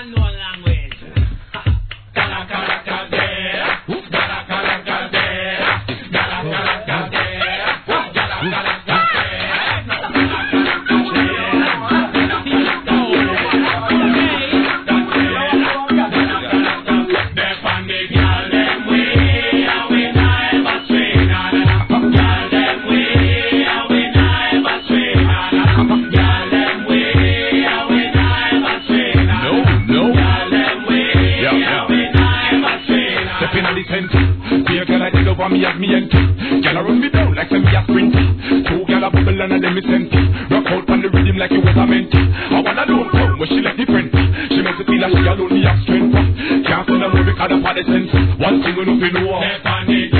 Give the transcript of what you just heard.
one no language. Me as me enter, gyal a run me down like some me a sprinter. Two gyal a bubble and a dem me center. Rock out on the rhythm like it was a mentor. I wanna know come where she like different. She makes it feel like she alone me have strength. Can't send her more because of the sense. One thing we know fi know.